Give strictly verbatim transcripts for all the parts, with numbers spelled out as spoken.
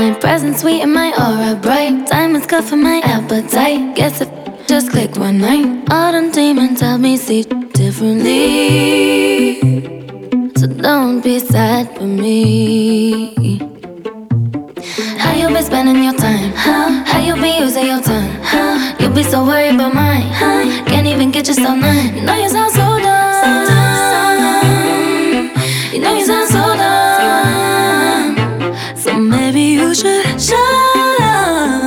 My presence sweet and my aura bright. Diamonds cut for my appetite. Guess it just clicked one night. All them demons help me see differently. So don't be sad for me. How you been spending your time? Huh? How you be using your tongue? Huh? You be so worried about mine. Huh? Can't even get yourself none. You know you sound so dumb. So dumb. You know you sound so dumb. So maybe you should shut up.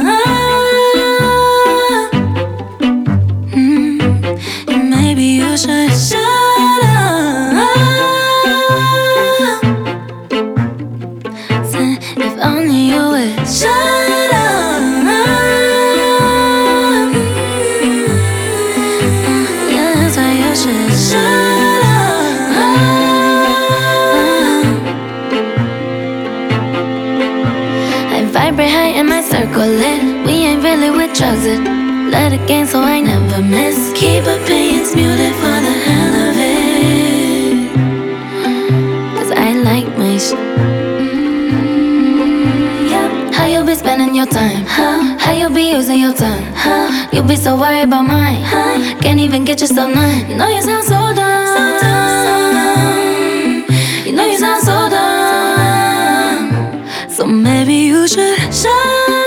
Mm. Maybe you should shut up. Say, if only you would shut up. Yeah, that's why you should shut up. I vibrate high in my circle lit. We ain't really with drugs, it let it gain so I never miss. Keep opinions muted for the hell of it, cause I like my sh. Mm, yeah. How you be spending your time? Huh? How you be using your tongue? Huh? You be so worried about mine. Huh? Can't even get yourself none. You know you sound so dumb. So dumb. You know you sound so dumb. So maybe you should shut